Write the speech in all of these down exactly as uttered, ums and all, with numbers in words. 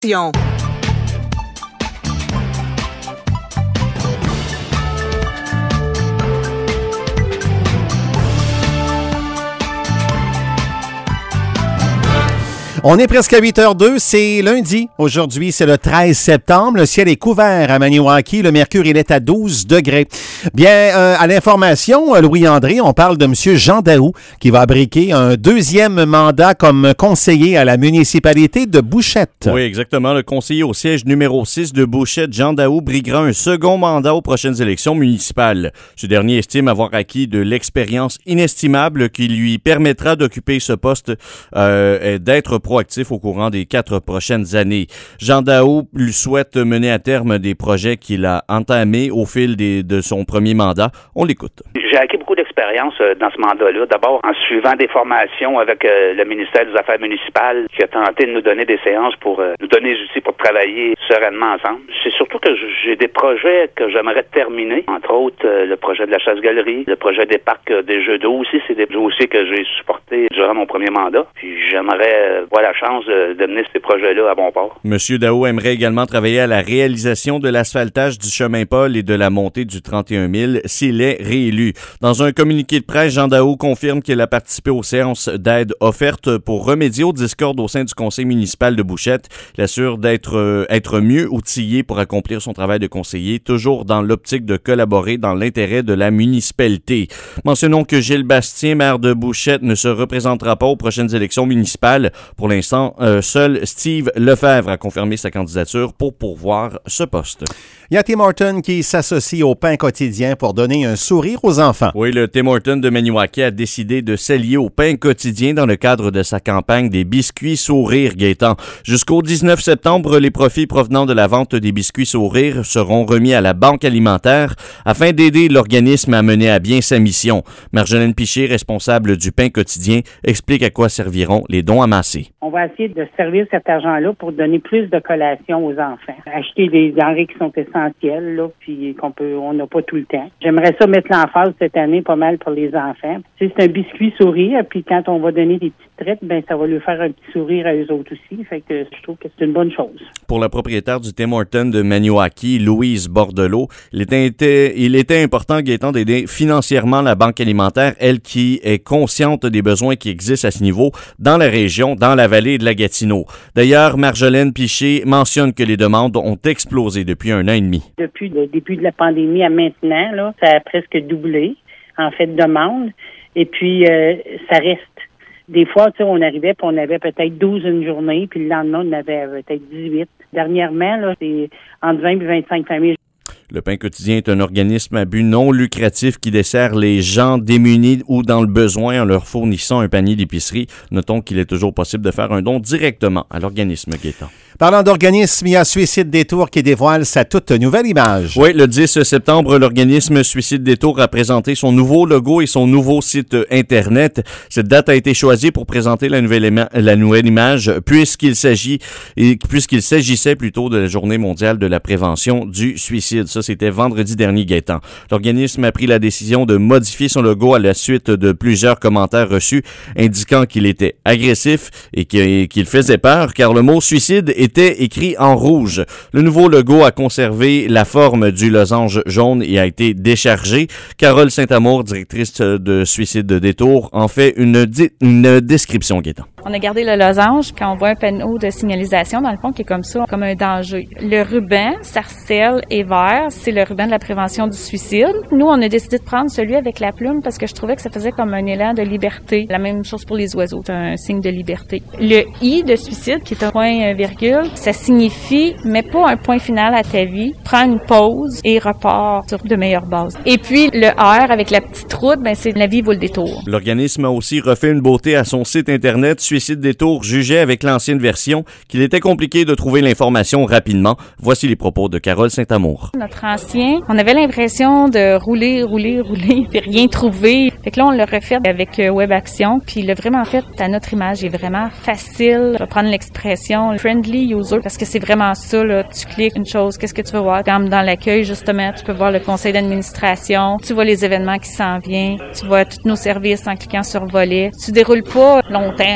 On est presque à huit heures zéro deux, c'est lundi. Aujourd'hui, c'est le treize septembre. Le ciel est couvert à Maniwaki. Le mercure, il est à douze degrés. Bien, euh, à l'information, Louis-André, on parle de M. Jean Daou qui va abriquer un deuxième mandat comme conseiller à la municipalité de Bouchette. Oui, exactement. Le conseiller au siège numéro six de Bouchette, Jean Daou, briguera un second mandat aux prochaines élections municipales. Ce dernier estime avoir acquis de l'expérience inestimable qui lui permettra d'occuper ce poste euh, et d'être proactif au courant des quatre prochaines années. Jean Daou lui souhaite mener à terme des projets qu'il a entamés au fil des, de son premier mandat. On l'écoute. J'ai acquis beaucoup d'expérience euh, dans ce mandat-là. D'abord, en suivant des formations avec euh, le ministère des Affaires municipales qui a tenté de nous donner des séances pour euh, nous donner des outils pour travailler sereinement ensemble. C'est surtout que j'ai des projets que j'aimerais terminer. Entre autres, euh, le projet de la chasse-galerie, le projet des parcs euh, des jeux d'eau aussi. C'est des dossiers que j'ai supportés durant mon premier mandat. Puis j'aimerais euh, voir la chance de, de mener ces projets-là à bon port. Monsieur Daou aimerait également travailler à la réalisation de l'asphaltage du chemin Paul et de la montée du trente et un mille s'il est réélu. Dans un communiqué de presse, Jean Daou confirme qu'il a participé aux séances d'aide offertes pour remédier aux discordes au sein du conseil municipal de Bouchette. Il assure d'être euh, être mieux outillé pour accomplir son travail de conseiller, toujours dans l'optique de collaborer dans l'intérêt de la municipalité. Mentionnons que Gilles Bastien, maire de Bouchette, ne se représentera pas aux prochaines élections municipales. Pour l'instant, euh, seul Steve Lefebvre a confirmé sa candidature pour pourvoir ce poste. Il y a Tim Horton qui s'associe au pain quotidien pour donner un sourire aux enfants. Oui, le Tim Horton de Maniwaki a décidé de s'allier au pain quotidien dans le cadre de sa campagne des biscuits sourires Gaétan. Jusqu'au dix-neuf septembre, les profits provenant de la vente des biscuits sourires seront remis à la Banque alimentaire afin d'aider l'organisme à mener à bien sa mission. Marjolaine Piché, responsable du pain quotidien, explique à quoi serviront les dons amassés. On va essayer de servir cet argent-là pour donner plus de collations aux enfants. Acheter des denrées qui sont essentielles, là, puis qu'on peut, on n'a pas tout le temps. J'aimerais ça mettre l'emphase cette année pas mal pour les enfants. Tu sais, c'est un biscuit sourire, puis quand on va donner des petites traites, ben ça va lui faire un petit sourire à eux autres aussi. Fait que je trouve que c'est une bonne chose. Pour la propriétaire du Tim Horton de Maniwaki, Louise Bordelot, il était, il était important, Gaétan, d'aider financièrement la Banque alimentaire, elle qui est consciente des besoins qui existent à ce niveau dans la région, dans la vallée de la Gatineau. D'ailleurs, Marjolaine Piché mentionne que les demandes ont explosé depuis un an et demi. Depuis le début de la pandémie à maintenant, là, ça a presque doublé, en fait, de demandes. Et puis, euh, ça reste. Des fois, tu sais, on arrivait puis on avait peut-être douze une journée, puis le lendemain, on avait peut-être dix-huit. Dernièrement, là, c'est entre vingt et vingt-cinq familles. Le Pain quotidien est un organisme à but non lucratif qui dessert les gens démunis ou dans le besoin en leur fournissant un panier d'épicerie. Notons qu'il est toujours possible de faire un don directement à l'organisme Gaétan. Parlant d'organisme, il y a Suicide Détour qui dévoile sa toute nouvelle image. Oui, le dix septembre, l'organisme Suicide Détour a présenté son nouveau logo et son nouveau site Internet. Cette date a été choisie pour présenter la nouvelle, ima- la nouvelle image puisqu'il s'agit, et, puisqu'il s'agissait plutôt de la Journée mondiale de la prévention du suicide. Ça, c'était vendredi dernier, Gaétan. L'organisme a pris la décision de modifier son logo à la suite de plusieurs commentaires reçus indiquant qu'il était agressif et qu'il faisait peur car le mot suicide était écrit en rouge. Le nouveau logo a conservé la forme du losange jaune et a été déchargé. Carole Saint-Amour, directrice de Suicide de Détour, en fait une, di- une description, Gaétan. On a gardé le losange quand on voit un panneau de signalisation, dans le fond, qui est comme ça, comme un danger. Le ruban, sarcelle et vert, c'est le ruban de la prévention du suicide. Nous, on a décidé de prendre celui avec la plume parce que je trouvais que ça faisait comme un élan de liberté. La même chose pour les oiseaux, c'est un signe de liberté. Le I de suicide, qui est un point virgule, ça signifie, mais pas un point final à ta vie, prends une pause et repars sur de meilleures bases. Et puis, le R avec la petite route, ben c'est la vie vaut le détour. L'organisme a aussi refait une beauté à son site Internet. Suicide Détour jugeait avec l'ancienne version qu'il était compliqué de trouver l'information rapidement. Voici les propos de Carole Saint-Amour. Notre ancien, on avait l'impression de rouler, rouler, rouler, puis rien trouver. Fait que là, on l'a refait avec Web Action, puis il l'a vraiment fait à notre image. Il est vraiment facile. Je vais prendre l'expression friendly user, parce que c'est vraiment ça, là. Tu cliques une chose, qu'est-ce que tu veux voir? Comme dans l'accueil, justement, tu peux voir le conseil d'administration, tu vois les événements qui s'en viennent, tu vois tous nos services en cliquant sur volet. Tu déroules pas longtemps.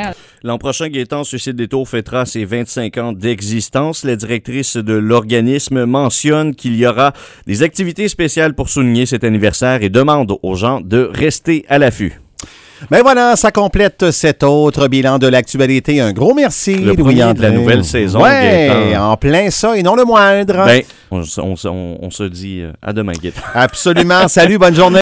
L'an prochain, Gaétan Suicide Détour fêtera ses vingt-cinq ans d'existence. La directrice de l'organisme mentionne qu'il y aura des activités spéciales pour souligner cet anniversaire et demande aux gens de rester à l'affût. Ben voilà, ça complète cet autre bilan de l'actualité. Un gros merci, Le Louis premier de la nouvelle saison. Ouais, Gaétan. en plein ça et non le moindre. Ben, on, on, on, on se dit à demain, Gaétan. Absolument. Salut, bonne journée.